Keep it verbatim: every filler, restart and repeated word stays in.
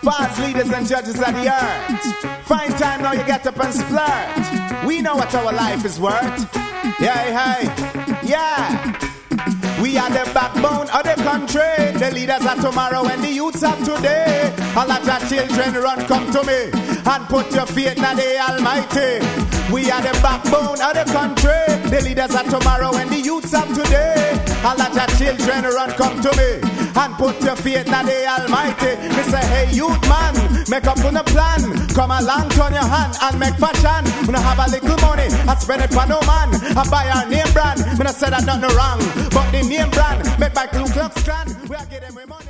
Fathers, leaders and judges of the earth. Fine time now you get up and splurge. We know what our life is worth. Yeah, hey, yeah. We are the backbone of the country. The leaders of tomorrow and the youths of today. All of your children run, come to me and put your faith in the Almighty. We are the backbone of the country. The leaders of tomorrow and the youths of today. All of your children run, come to me and put your faith in the Almighty. Me say, hey youth man, make up on a plan. Come along, turn your hand and make fashion. We don't have a little money, I spend it for no man. I buy our name brand, me not say that nothing wrong. But the name brand, make by Ku Klux Klan. We are getting money.